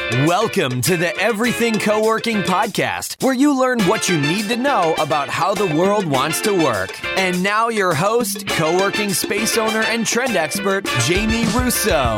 Welcome to the Everything Co-working Podcast, where you learn what you need to know about how the world wants to work. And now your host, co-working space owner and trend expert, Jamie Russo.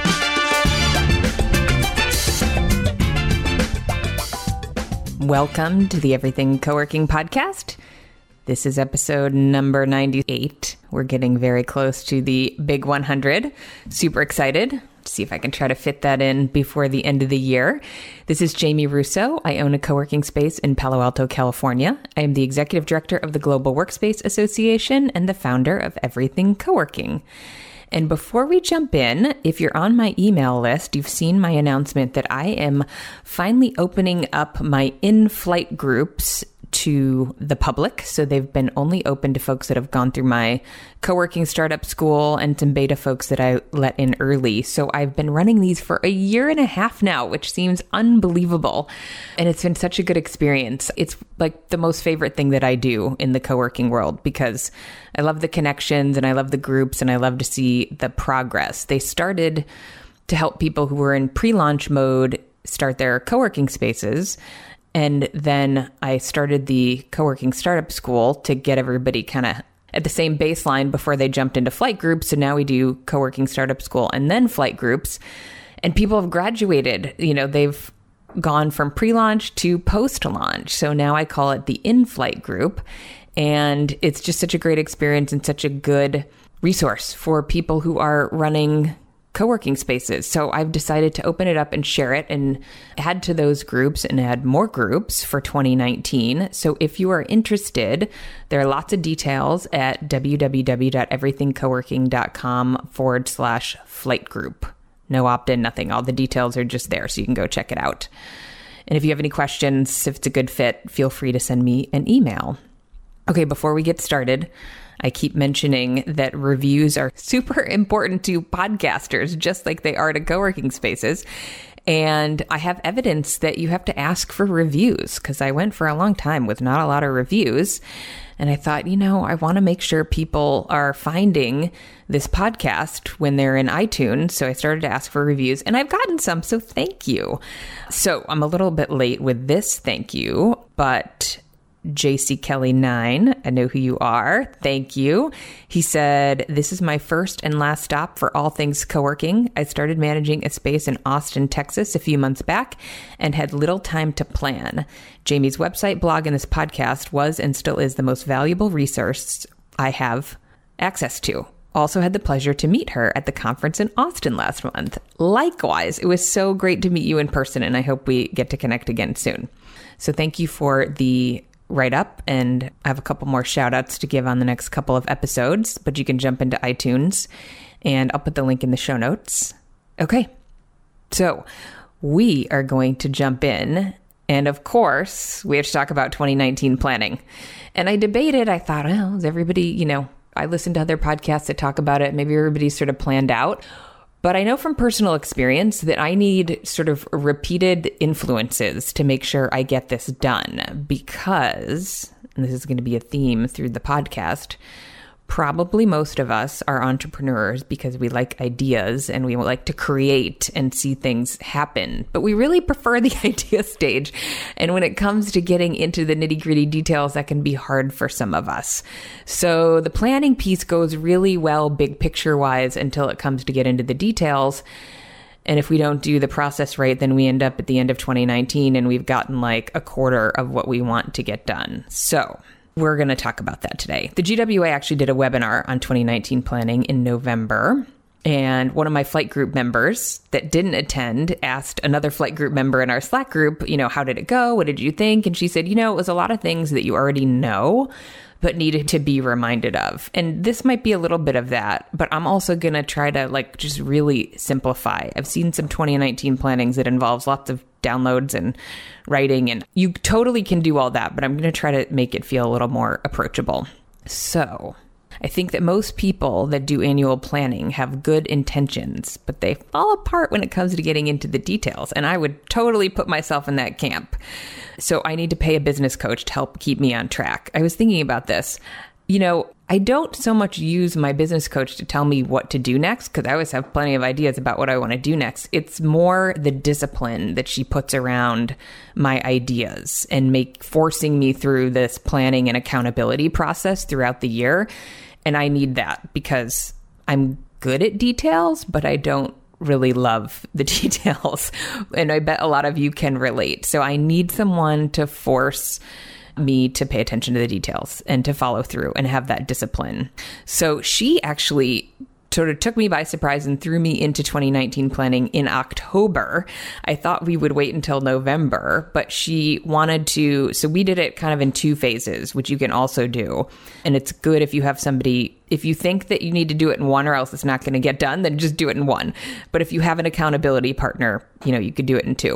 Welcome to the Everything Co-working Podcast. This is episode number 98. We're getting very close to the big 100. Super excited. See if I can try to fit that in before the end of the year. This is Jamie Russo. I own a co-working space in Palo Alto, California. I am the executive director of the Global Workspace Association and the founder of Everything Co-working. And before we jump in, if you're on my email list, you've seen my announcement that I am finally opening up my in-flight groups to the public. So they've been only open to folks that have gone through my co-working startup school and some beta folks that I let in early. So I've been running these for a year and a half now, which seems unbelievable. And it's been such a good experience. It's like the most favorite thing that I do in the co-working world because I love the connections and I love the groups and I love to see the progress. They started to help people who were in pre-launch mode start their co-working spaces. And then I started the co-working startup school to get everybody kind of at the same baseline before they jumped into flight groups. So now we do co-working startup school and then flight groups. And people have graduated. You know, they've gone from pre-launch to post-launch. So now I call it the in-flight group. And it's just such a great experience and such a good resource for people who are running co-working spaces. So I've decided to open it up and share it and add to those groups and add more groups for 2019. So if you are interested, there are lots of details at www.everythingcoworking.com/flight group. No opt-in, nothing. All the details are just there, so you can go check it out. And if you have any questions, if it's a good fit, feel free to send me an email. Okay, before we get started, I keep mentioning that reviews are super important to podcasters, just like they are to co-working spaces. And I have evidence that you have to ask for reviews because I went for a long time with not a lot of reviews. And I thought, I want to make sure people are finding this podcast when they're in iTunes. So I started to ask for reviews and I've gotten some. So thank you. So I'm a little bit late with this thank you, but JC Kelly 9, I know who you are. Thank you. He said, "This is my first and last stop for all things co-working. I started managing a space in Austin, Texas a few months back and had little time to plan. Jamie's website, blog, and this podcast was and still is the most valuable resource I have access to. Also had the pleasure to meet her at the conference in Austin last month. Likewise, it was so great to meet you in person and I hope we get to connect again soon." So thank you for the write up, and I have a couple more shout outs to give on the next couple of episodes, but you can jump into iTunes and I'll put the link in the show notes. Okay, so we are going to jump in, and of course, we have to talk about 2019 planning. And I debated, I thought, well, is everybody, I listened to other podcasts that talk about it, maybe everybody's sort of planned out. But I know from personal experience that I need sort of repeated influences to make sure I get this done because, and this is going to be a theme through the podcast, probably most of us are entrepreneurs because we like ideas and we like to create and see things happen. But we really prefer the idea stage. And when it comes to getting into the nitty-gritty details, that can be hard for some of us. So the planning piece goes really well big picture-wise until it comes to get into the details. And if we don't do the process right, then we end up at the end of 2019 and we've gotten like a quarter of what we want to get done. So we're going to talk about that today. The GWA actually did a webinar on 2019 planning in November. And one of my flight group members that didn't attend asked another flight group member in our Slack group, how did it go? What did you think? And she said, it was a lot of things that you already know, but needed to be reminded of. And this might be a little bit of that, but I'm also going to try to just really simplify. I've seen some 2019 plannings that involves lots of downloads and writing, and you totally can do all that, but I'm going to try to make it feel a little more approachable. So I think that most people that do annual planning have good intentions, but they fall apart when it comes to getting into the details. And I would totally put myself in that camp. So I need to pay a business coach to help keep me on track. I was thinking about this. I I don't so much use my business coach to tell me what to do next, because I always have plenty of ideas about what I want to do next. It's more the discipline that she puts around my ideas and forcing me through this planning and accountability process throughout the year. And I need that because I'm good at details, but I don't really love the details. And I bet a lot of you can relate. So I need someone to force me to pay attention to the details and to follow through and have that discipline. So she actually sort of took me by surprise and threw me into 2019 planning in October. I thought we would wait until November, but she wanted to. So we did it kind of in 2 phases, which you can also do. And it's good if you have somebody, if you think that you need to do it in one or else it's not going to get done, then just do it in one. But if you have an accountability partner, you could do it in 2.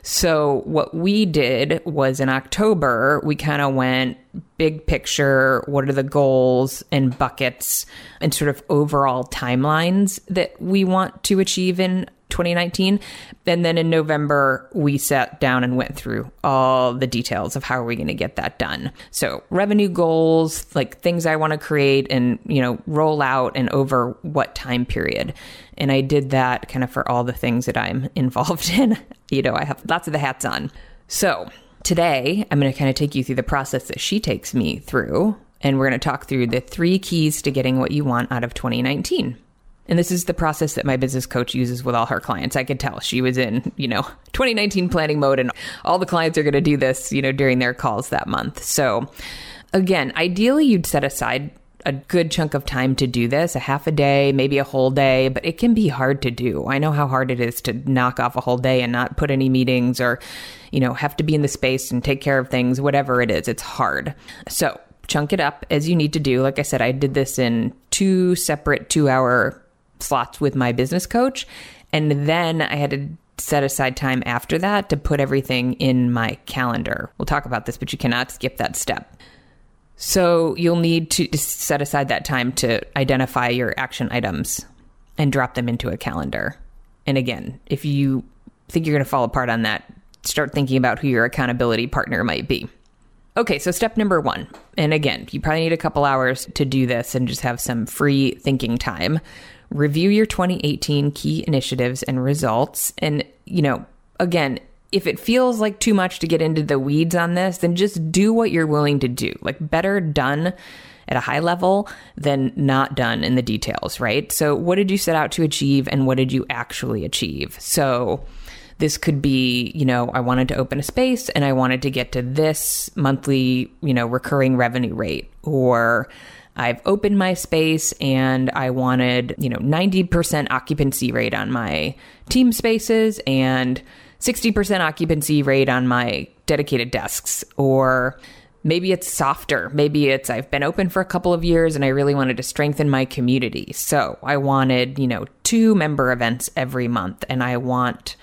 So what we did was in October, we kind of went big picture. What are the goals and buckets and sort of overall timelines that we want to achieve in 2019? And then in November, we sat down and went through all the details of how are we going to get that done. So revenue goals, like things I want to create and, roll out and over what time period. And I did that kind of for all the things that I'm involved in. I have lots of the hats on. So today, I'm going to kind of take you through the process that she takes me through. And we're going to talk through the 3 keys to getting what you want out of 2019. And this is the process that my business coach uses with all her clients. I could tell she was in, 2019 planning mode, and all the clients are going to do this, during their calls that month. So again, ideally you'd set aside a good chunk of time to do this, a half a day, maybe a whole day, but it can be hard to do. I know how hard it is to knock off a whole day and not put any meetings or, have to be in the space and take care of things, whatever it is, it's hard. So chunk it up as you need to do. Like I said, I did this in 2 separate 2-hour slots with my business coach. And then I had to set aside time after that to put everything in my calendar. We'll talk about this, but you cannot skip that step. So you'll need to set aside that time to identify your action items and drop them into a calendar. And again, if you think you're going to fall apart on that, start thinking about who your accountability partner might be. Okay, so step number 1. And again, you probably need a couple hours to do this and just have some free thinking time. Review your 2018 key initiatives and results. And, again, if it feels like too much to get into the weeds on this, then just do what you're willing to do. Like better done at a high level than not done in the details, right? So what did you set out to achieve and what did you actually achieve? So this could be, I wanted to open a space and I wanted to get to this monthly, recurring revenue rate, or I've opened my space and I wanted, 90% occupancy rate on my team spaces and 60% occupancy rate on my dedicated desks. Or maybe it's softer. Maybe it's I've been open for a couple of years and I really wanted to strengthen my community. So I wanted, 2 member events every month, and I want,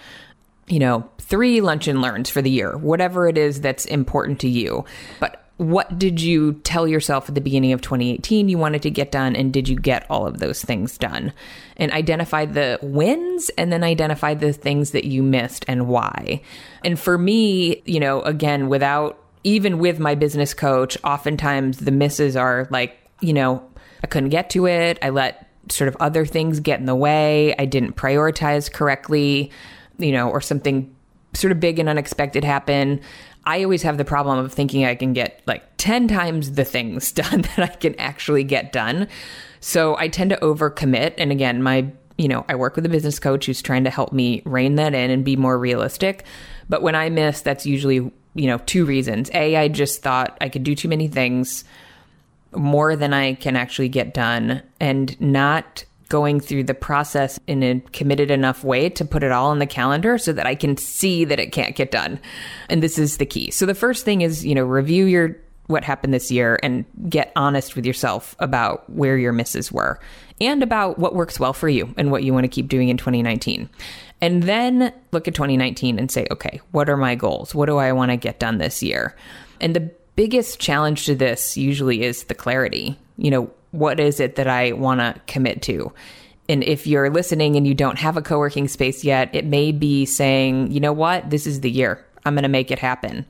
3 lunch and learns for the year, whatever it is that's important to you. But what did you tell yourself at the beginning of 2018 you wanted to get done, and did you get all of those things done? And identify the wins, and then identify the things that you missed and why. And for me, again, even with my business coach, oftentimes the misses are like, I couldn't get to it. I let sort of other things get in the way. I didn't prioritize correctly, or something sort of big and unexpected happen. I always have the problem of thinking I can get like 10 times the things done that I can actually get done. So I tend to overcommit. And again, I work with a business coach who's trying to help me rein that in and be more realistic. But when I miss, that's usually, 2 reasons. A, I just thought I could do too many things, more than I can actually get done, and not going through the process in a committed enough way to put it all on the calendar so that I can see that it can't get done. And this is the key. So the first thing is, review what happened this year and get honest with yourself about where your misses were and about what works well for you and what you want to keep doing in 2019. And then look at 2019 and say, okay, what are my goals? What do I want to get done this year? And the biggest challenge to this usually is the clarity. What is it that I want to commit to? And if you're listening and you don't have a co-working space yet, it may be saying, you know what, this is the year. I'm going to make it happen.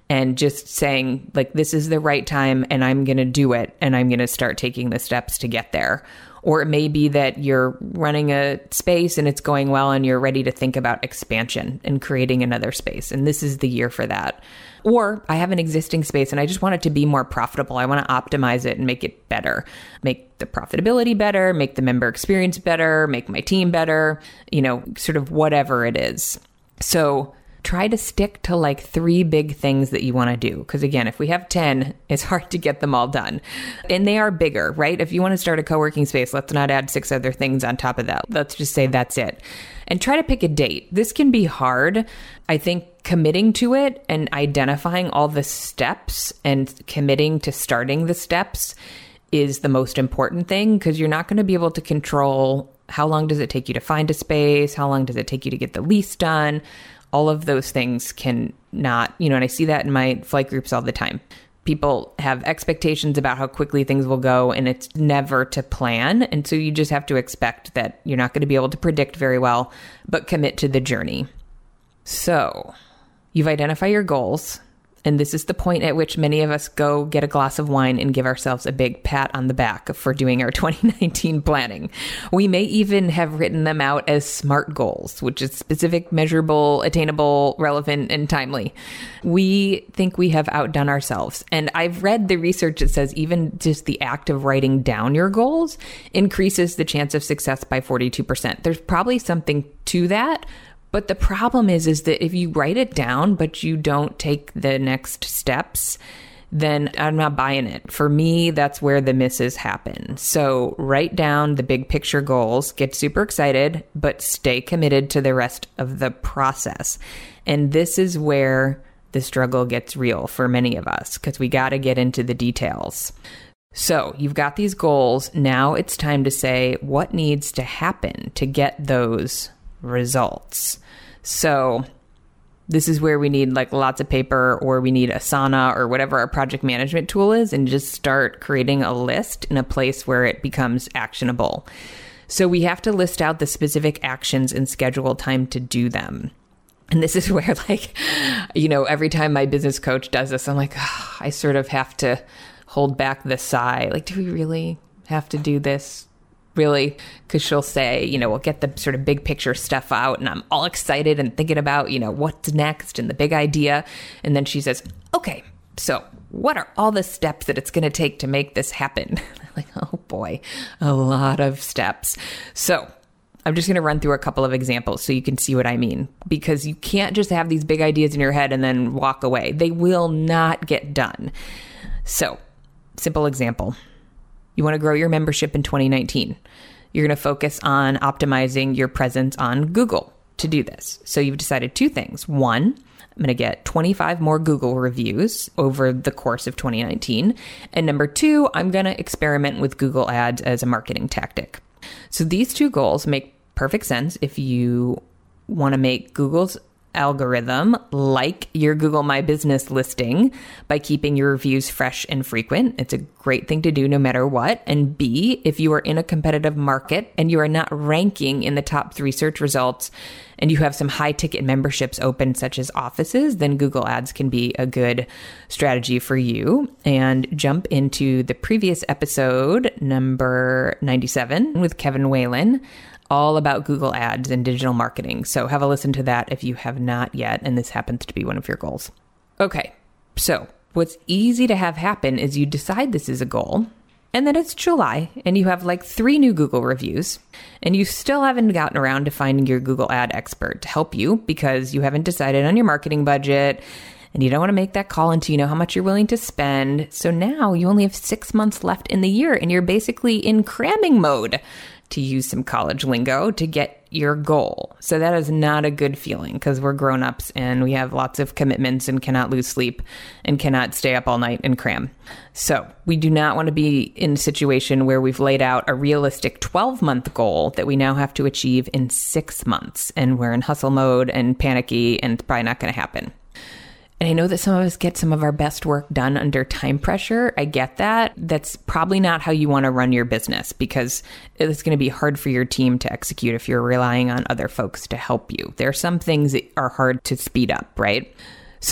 and just saying like, this is the right time and I'm going to do it and I'm going to start taking the steps to get there. Or it may be that you're running a space and it's going well and you're ready to think about expansion and creating another space. And this is the year for that. Or I have an existing space and I just want it to be more profitable. I want to optimize it and make it better, make the profitability better, make the member experience better, make my team better, sort of whatever it is. So try to stick to like 3 big things that you want to do. Because again, if we have 10, it's hard to get them all done. And they are bigger, right? If you want to start a co-working space, let's not add 6 other things on top of that. Let's just say that's it. And try to pick a date. This can be hard. I think committing to it and identifying all the steps and committing to starting the steps is the most important thing, because you're not going to be able to control how long does it take you to find a space? How long does it take you to get the lease done? All of those things can not, and I see that in my flight groups all the time. People have expectations about how quickly things will go, and it's never to plan. And so you just have to expect that you're not going to be able to predict very well, but commit to the journey. So you've identified your goals. And this is the point at which many of us go get a glass of wine and give ourselves a big pat on the back for doing our 2019 planning. We may even have written them out as SMART goals, which is specific, measurable, attainable, relevant, and timely. We think we have outdone ourselves. And I've read the research that says even just the act of writing down your goals increases the chance of success by 42%. There's probably something to that. But the problem is that if you write it down, but you don't take the next steps, then I'm not buying it. For me, that's where the misses happen. So write down the big picture goals, get super excited, but stay committed to the rest of the process. And this is where the struggle gets real for many of us, because we got to get into the details. So you've got these goals. Now it's time to say what needs to happen to get those results. So this is where we need like lots of paper, or we need Asana or whatever our project management tool is, and just start creating a list in a place where it becomes actionable. So we have to list out the specific actions and schedule time to do them. And this is where every time my business coach does this, I'm like, I sort of have to hold back the sigh. Like, do we really have to do this? Really? Because she'll say, we'll get the sort of big picture stuff out and I'm all excited and thinking about, what's next and the big idea. And then she says, okay, so what are all the steps that it's going to take to make this happen? Like, oh boy, a lot of steps. So I'm just going to run through a couple of examples so you can see what I mean, because you can't just have these big ideas in your head and then walk away. They will not get done. So, simple example. You want to grow your membership in 2019. You're going to focus on optimizing your presence on Google to do this. So you've decided 2 things. 1, I'm going to get 25 more Google reviews over the course of 2019. And number 2, I'm going to experiment with Google Ads as a marketing tactic. So these 2 goals make perfect sense if you want to make Google's algorithm like your Google My Business listing by keeping your reviews fresh and frequent. It's a great thing to do no matter what. And B, if you are in a competitive market and you are not ranking in the top 3 search results and you have some high ticket memberships open, such as offices, then Google Ads can be a good strategy for you. And jump into the previous episode, number 97, with Kevin Whalen, all about Google Ads and digital marketing. So have a listen to that if you have not yet, and this happens to be one of your goals. Okay, so what's easy to have happen is you decide this is a goal, and then it's July, and you have like 3 new Google reviews, and you still haven't gotten around to finding your Google ad expert to help you because you haven't decided on your marketing budget, and you don't want to make that call until you know how much you're willing to spend. So now you only have 6 months left in the year, and you're basically in cramming mode, to use some college lingo, to get your goal. So that is not a good feeling, because we're grown-ups and we have lots of commitments and cannot lose sleep and cannot stay up all night and cram. So we do not want to be in a situation where we've laid out a realistic 12-month goal that we now have to achieve in 6 months, and we're in hustle mode and panicky, and it's probably not going to happen. And I know that some of us get some of our best work done under time pressure. I get that. That's probably not how you want to run your business, because it's going to be hard for your team to execute if you're relying on other folks to help you. There are some things that are hard to speed up, right? So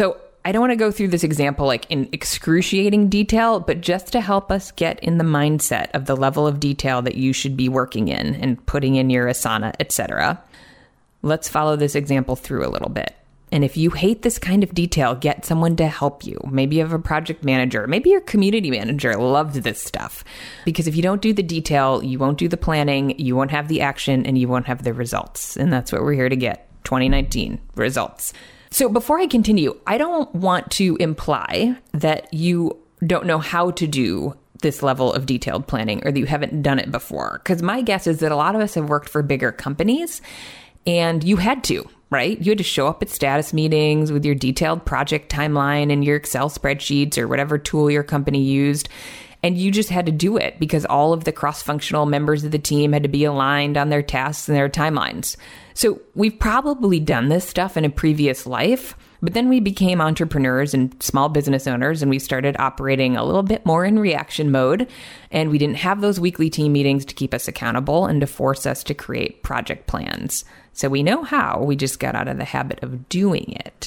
I don't want to go through this example like in excruciating detail, but just to help us get in the mindset of the level of detail that you should be working in and putting in your Asana, etc. Let's follow this example through a little bit. And if you hate this kind of detail, get someone to help you. Maybe you have a project manager. Maybe your community manager loves this stuff. Because if you don't do the detail, you won't do the planning, you won't have the action, and you won't have the results. And that's what we're here to get. 2019 results. So before I continue, I don't want to imply that you don't know how to do this level of detailed planning or that you haven't done it before. Because my guess is that a lot of us have worked for bigger companies and you had to, right? You had to show up at status meetings with your detailed project timeline and your Excel spreadsheets or whatever tool your company used. And you just had to do it because all of the cross-functional members of the team had to be aligned on their tasks and their timelines. So we've probably done this stuff in a previous life, but then we became entrepreneurs and small business owners, and we started operating a little bit more in reaction mode. And we didn't have those weekly team meetings to keep us accountable and to force us to create project plans. So we know how, we just got out of the habit of doing it.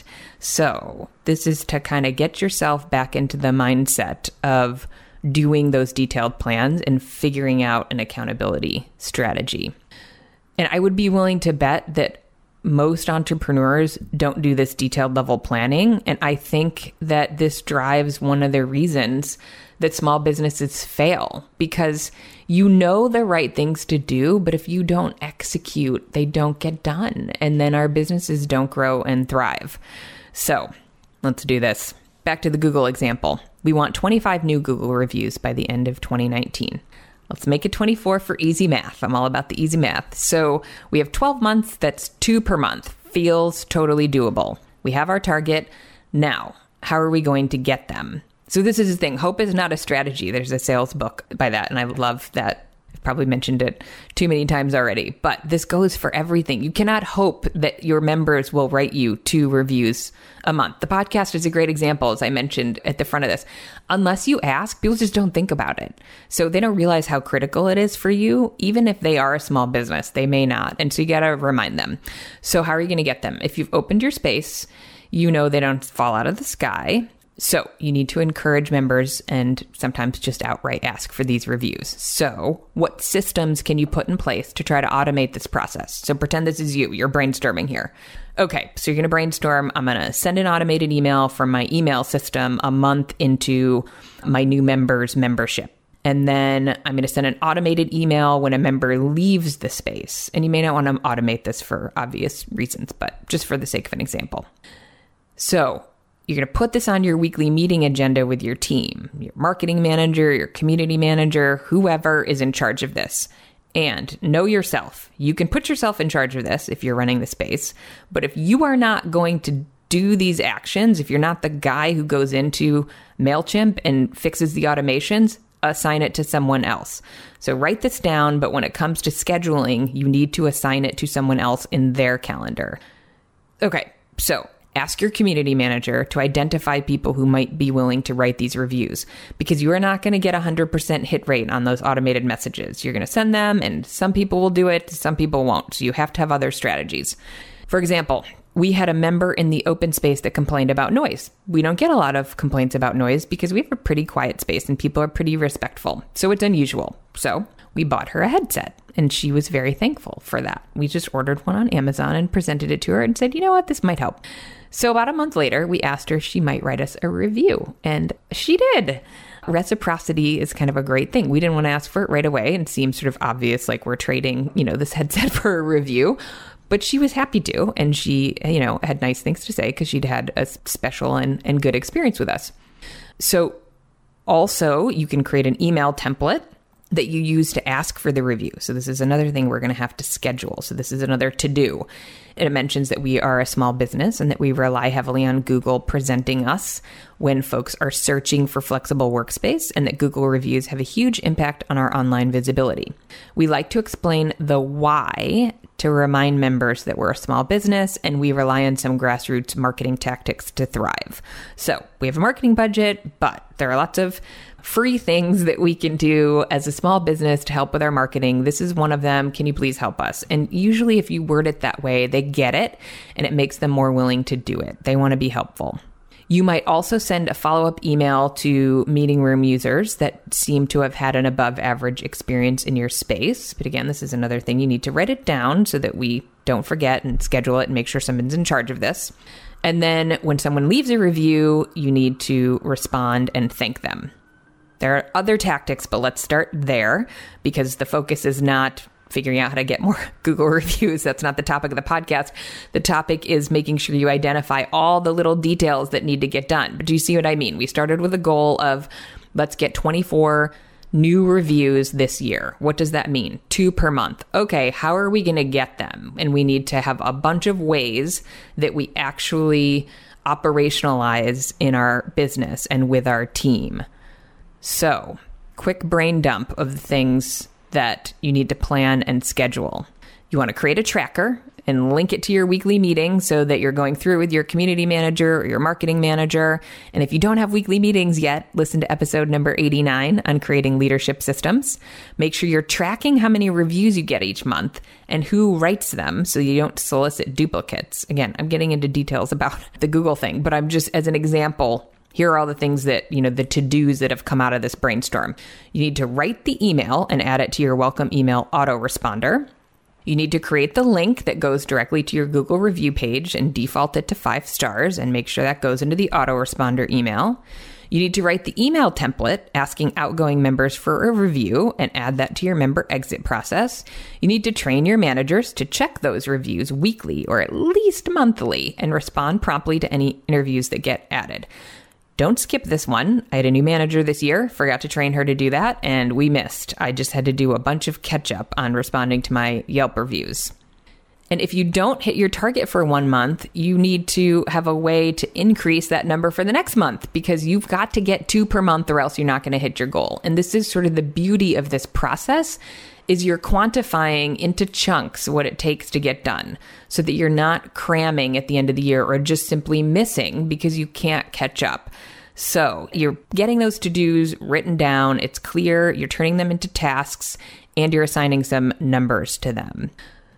So this is to kind of get yourself back into the mindset of doing those detailed plans and figuring out an accountability strategy. And I would be willing to bet that most entrepreneurs don't do this detailed level planning. And I think that this drives one of the reasons that small businesses fail, because you know the right things to do, but if you don't execute, they don't get done. And then our businesses don't grow and thrive. So let's do this. Back to the Google example. We want 25 new Google reviews by the end of 2019. Let's make it 24 for easy math. I'm all about the easy math. So we have 12 months. That's 2 per month. Feels totally doable. We have our target. Now, how are we going to get them? So this is the thing. Hope is not a strategy. There's a sales book by that, and I love that. I've probably mentioned it too many times already, but this goes for everything. You cannot hope that your members will write you 2 reviews a month. The podcast is a great example, as I mentioned at the front of this. Unless you ask, people just don't think about it. So they don't realize how critical it is for you. Even if they are a small business, they may not. And so you got to remind them. So how are you going to get them? If you've opened your space, you know they don't fall out of the sky. So you need to encourage members and sometimes just outright ask for these reviews. So what systems can you put in place to try to automate this process? So pretend this is you. You're brainstorming here. Okay, so you're going to brainstorm. I'm going to send an automated email from my email system a month into my new members' membership. And then I'm going to send an automated email when a member leaves the space. And you may not want to automate this for obvious reasons, but just for the sake of an example. So you're going to put this on your weekly meeting agenda with your team, your marketing manager, your community manager, whoever is in charge of this. And know yourself. You can put yourself in charge of this if you're running the space. But if you are not going to do these actions, if you're not the guy who goes into MailChimp and fixes the automations, assign it to someone else. So write this down, but when it comes to scheduling, you need to assign it to someone else in their calendar. Okay, so ask your community manager to identify people who might be willing to write these reviews, because you are not going to get 100% hit rate on those automated messages. You're going to send them and some people will do it, some people won't. So you have to have other strategies. For example, we had a member in the open space that complained about noise. We don't get a lot of complaints about noise because we have a pretty quiet space and people are pretty respectful. So it's unusual. So we bought her a headset and she was very thankful for that. We just ordered one on Amazon and presented it to her and said, you know what, this might help. So about a month later, we asked her if she might write us a review, and she did. Reciprocity is kind of a great thing. We didn't want to ask for it right away and seem sort of obvious, like we're trading, this headset for a review, but she was happy to, and she, had nice things to say because she'd had a special and good experience with us. So also, you can create an email template that you use to ask for the review. So this is another thing we're going to have to schedule. So this is another to-do. And it mentions that we are a small business and that we rely heavily on Google presenting us when folks are searching for flexible workspace, and that Google reviews have a huge impact on our online visibility. We like to explain the why to remind members that we're a small business and we rely on some grassroots marketing tactics to thrive. So we have a marketing budget, but there are lots of free things that we can do as a small business to help with our marketing. This is one of them. Can you please help us? And usually if you word it that way, they get it and it makes them more willing to do it. They want to be helpful. You might also send a follow-up email to meeting room users that seem to have had an above average experience in your space. But again, this is another thing. You need to write it down so that we don't forget and schedule it and make sure someone's in charge of this. And then when someone leaves a review, you need to respond and thank them. There are other tactics, but let's start there because the focus is not figuring out how to get more Google reviews. That's not the topic of the podcast. The topic is making sure you identify all the little details that need to get done. But do you see what I mean? We started with a goal of let's get 24 new reviews this year. What does that mean? 2 per month. Okay, how are we going to get them? And we need to have a bunch of ways that we actually operationalize in our business and with our team. So, quick brain dump of the things that you need to plan and schedule. You want to create a tracker and link it to your weekly meeting so that you're going through with your community manager or your marketing manager. And if you don't have weekly meetings yet, listen to episode number 89 on creating leadership systems. Make sure you're tracking how many reviews you get each month and who writes them so you don't solicit duplicates. Again, I'm getting into details about the Google thing, but I'm just, as an example, here are all the things that, the to-dos that have come out of this brainstorm. You need to write the email and add it to your welcome email autoresponder. You need to create the link that goes directly to your Google review page and default it to 5 stars and make sure that goes into the autoresponder email. You need to write the email template asking outgoing members for a review and add that to your member exit process. You need to train your managers to check those reviews weekly or at least monthly and respond promptly to any interviews that get added. Don't skip this one. I had a new manager this year, forgot to train her to do that, and we missed. I just had to do a bunch of catch up on responding to my Yelp reviews. And if you don't hit your target for 1 month, you need to have a way to increase that number for the next month because you've got to get 2 per month or else you're not going to hit your goal. And this is sort of the beauty of this process is you're quantifying into chunks what it takes to get done so that you're not cramming at the end of the year or just simply missing because you can't catch up. So you're getting those to-dos written down. It's clear. You're turning them into tasks and you're assigning some numbers to them.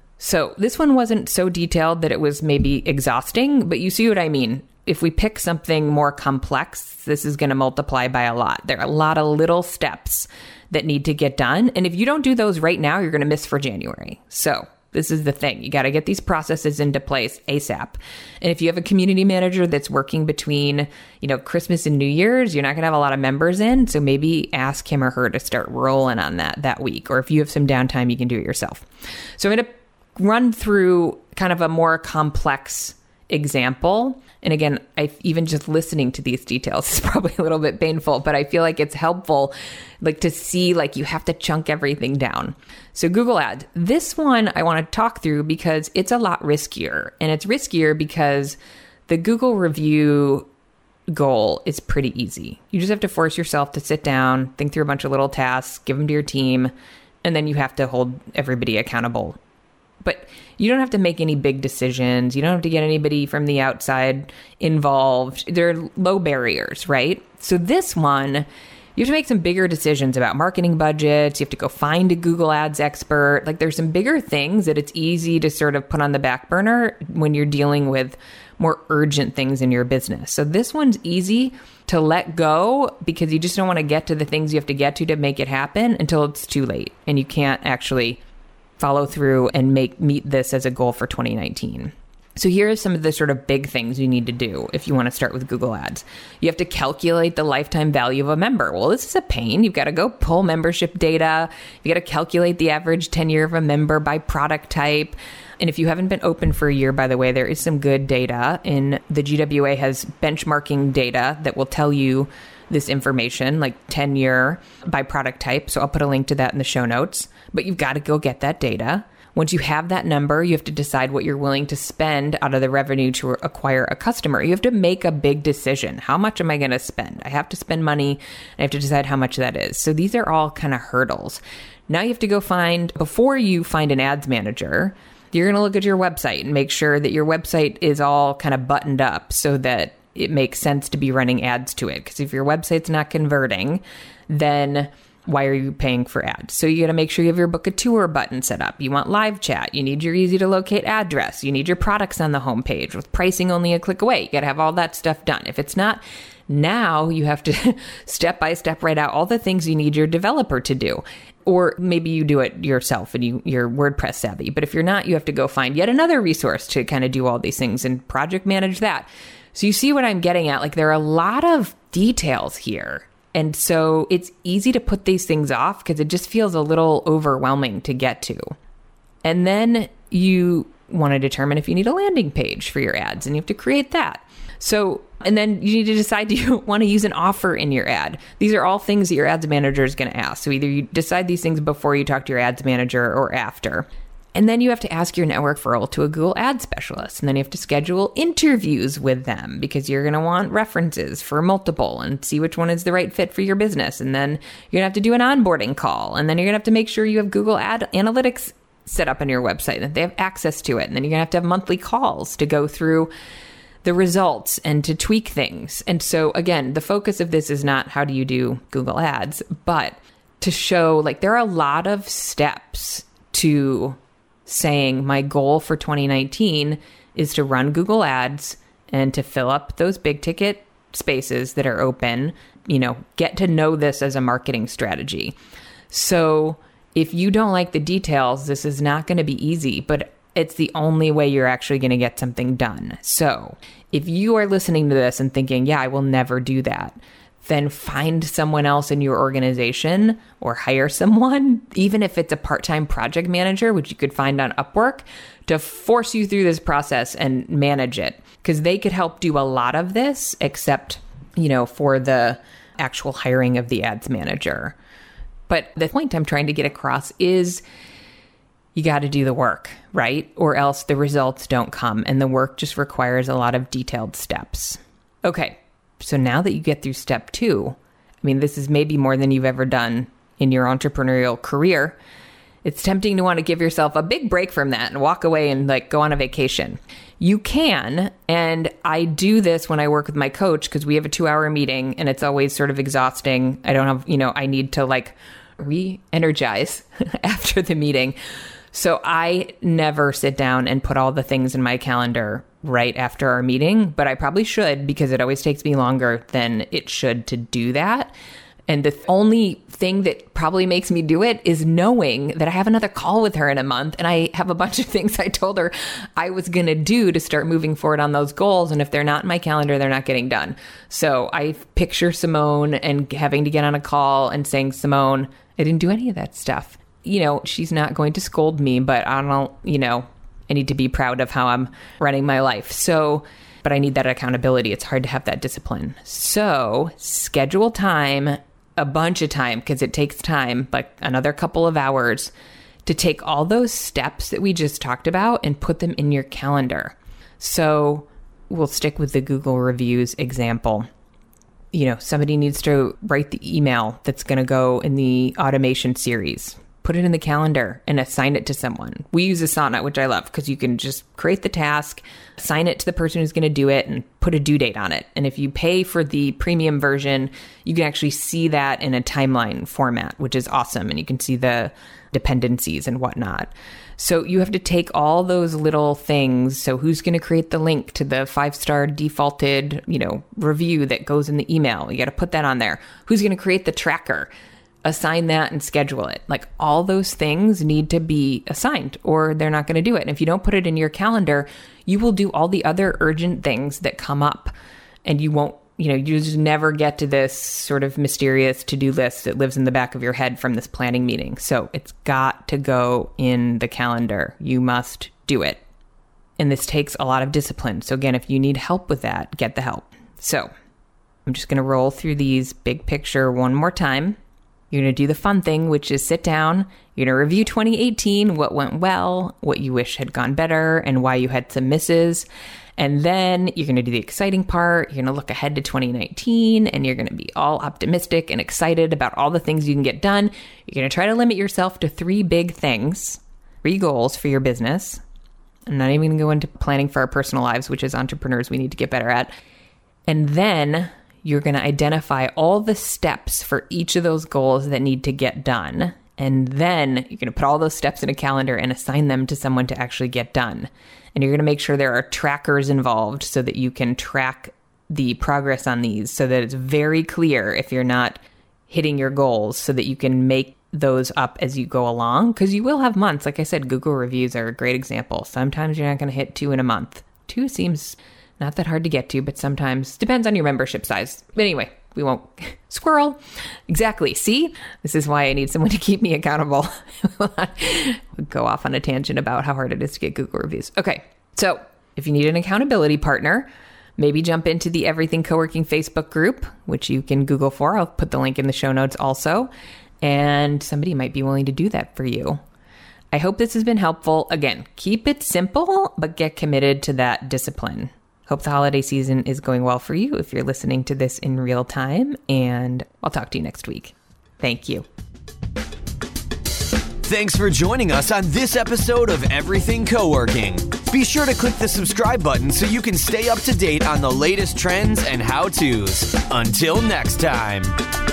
So this one wasn't so detailed that it was maybe exhausting, but you see what I mean. If we pick something more complex, this is going to multiply by a lot. There are a lot of little steps that need to get done. And if you don't do those right now, you're going to miss for January. So this is the thing. You got to get these processes into place ASAP. And if you have a community manager that's working between, Christmas and New Year's, you're not going to have a lot of members in. So maybe ask him or her to start rolling on that week. Or if you have some downtime, you can do it yourself. So I'm going to run through kind of a more complex example. And again, even just listening to these details is probably a little bit painful, but I feel like it's helpful to see you have to chunk everything down. So Google Ads, this one I want to talk through because it's a lot riskier. And it's riskier because the Google review goal is pretty easy. You just have to force yourself to sit down, think through a bunch of little tasks, give them to your team, and then you have to hold everybody accountable. But you don't have to make any big decisions. You don't have to get anybody from the outside involved. There are low barriers, right? So this one, you have to make some bigger decisions about marketing budgets. You have to go find a Google Ads expert. There's some bigger things that it's easy to sort of put on the back burner when you're dealing with more urgent things in your business. So this one's easy to let go because you just don't want to get to the things you have to get to make it happen until it's too late and you can't actually follow through and meet this as a goal for 2019. So here are some of the sort of big things you need to do if you want to start with Google Ads. You have to calculate the lifetime value of a member. Well, this is a pain. You've got to go pull membership data. You got to calculate the average tenure of a member by product type. And if you haven't been open for a year, by the way, there is some good data. The GWA has benchmarking data that will tell you this information, like tenure by product type. So I'll put a link to that in the show notes. But you've got to go get that data. Once you have that number, you have to decide what you're willing to spend out of the revenue to acquire a customer. You have to make a big decision. How much am I going to spend? I have to spend money. I have to decide how much that is. So these are all kind of hurdles. Now you have to go before you find an ads manager, you're going to look at your website and make sure that your website is all kind of buttoned up so that it makes sense to be running ads to it. Because if your website's not converting, then Why are you paying for ads? So you got to make sure you have your book a tour button set up. You want live chat. You need your easy to locate address. You need your products on the homepage with pricing only a click away. You got to have all that stuff done. If it's not, now you have to step by step write out all the things you need your developer to do. Or maybe you do it yourself and you're WordPress savvy. But if you're not, you have to go find yet another resource to kind of do all these things and project manage that. So you see what I'm getting at? Like, there are a lot of details here. And so it's easy to put these things off because it just feels a little overwhelming to get to. And then you want to determine if you need a landing page for your ads, and you have to create that. So, and then you need to decide, do you want to use an offer in your ad? These are all things that your ads manager is going to ask. So either you decide these things before you talk to your ads manager or after. And then you have to ask your network referral to a Google Ad specialist. And then you have to schedule interviews with them because you're going to want references for multiple and see which one is the right fit for your business. And then you're going to have to do an onboarding call. And then you're going to have to make sure you have Google Ad Analytics set up on your website, that they have access to it. And then you're going to have monthly calls to go through the results and to tweak things. And so again, the focus of this is not how do you do Google Ads, but to show like there are a lot of steps to saying my goal for 2019 is to run Google Ads and to fill up those big ticket spaces that are open, get to know this as a marketing strategy. So if you don't like the details, this is not going to be easy, but it's the only way you're actually going to get something done. So if you are listening to this and thinking, yeah, I will never do that, then find someone else in your organization or hire someone, even if it's a part-time project manager, which you could find on Upwork, to force you through this process and manage it. Because they could help do a lot of this, except, for the actual hiring of the ads manager. But the point I'm trying to get across is you got to do the work, right? Or else the results don't come. And the work just requires a lot of detailed steps. Okay. So now that you get through step 2, this is maybe more than you've ever done in your entrepreneurial career. It's tempting to want to give yourself a big break from that and walk away and go on a vacation. You can, and I do this when I work with my coach because we have a 2-hour meeting and it's always sort of exhausting. I don't have, I need to re-energize after the meeting. So I never sit down and put all the things in my calendar right after our meeting, but I probably should because it always takes me longer than it should to do that. And the only thing that probably makes me do it is knowing that I have another call with her in a month and I have a bunch of things I told her I was going to do to start moving forward on those goals. And if they're not in my calendar, they're not getting done. So I picture Simone and having to get on a call and saying, Simone, I didn't do any of that stuff. She's not going to scold me, but I don't, I need to be proud of how I'm running my life. So, but I need that accountability. It's hard to have that discipline. So schedule time, a bunch of time, because it takes time, like another couple of hours to take all those steps that we just talked about and put them in your calendar. So we'll stick with the Google reviews example. Somebody needs to write the email that's going to go in the automation series. Put it in the calendar and assign it to someone. We use Asana, which I love because you can just create the task, assign it to the person who's going to do it, and put a due date on it. And if you pay for the premium version, you can actually see that in a timeline format, which is awesome. And you can see the dependencies and whatnot. So you have to take all those little things. So who's going to create the link to the 5-star defaulted, review that goes in the email? You got to put that on there. Who's going to create the tracker? Assign that and schedule it. All those things need to be assigned or they're not going to do it. And if you don't put it in your calendar, you will do all the other urgent things that come up and you won't, you just never get to this sort of mysterious to-do list that lives in the back of your head from this planning meeting. So it's got to go in the calendar. You must do it. And this takes a lot of discipline. So again, if you need help with that, get the help. So I'm just going to roll through these big picture one more time. You're going to do the fun thing, which is sit down. You're going to review 2018, what went well, what you wish had gone better, and why you had some misses. And then you're going to do the exciting part. You're going to look ahead to 2019, and you're going to be all optimistic and excited about all the things you can get done. You're going to try to limit yourself to 3 big things, 3 goals for your business. I'm not even going to go into planning for our personal lives, which as entrepreneurs we need to get better at. And then you're going to identify all the steps for each of those goals that need to get done. And then you're going to put all those steps in a calendar and assign them to someone to actually get done. And you're going to make sure there are trackers involved so that you can track the progress on these so that it's very clear if you're not hitting your goals, so that you can make those up as you go along. Because you will have months. Like I said, Google reviews are a great example. Sometimes you're not going to hit 2 in a month. 2 seems not that hard to get to, but sometimes depends on your membership size. But anyway, we won't squirrel. Exactly. See, this is why I need someone to keep me accountable. We'll go off on a tangent about how hard it is to get Google reviews. Okay. So if you need an accountability partner, maybe jump into the Everything Coworking Facebook group, which you can Google for. I'll put the link in the show notes also. And somebody might be willing to do that for you. I hope this has been helpful. Again, keep it simple, but get committed to that discipline. Hope the holiday season is going well for you if you're listening to this in real time, and I'll talk to you next week. Thank you. Thanks for joining us on this episode of Everything Coworking. Be sure to click the subscribe button so you can stay up to date on the latest trends and how-tos. Until next time.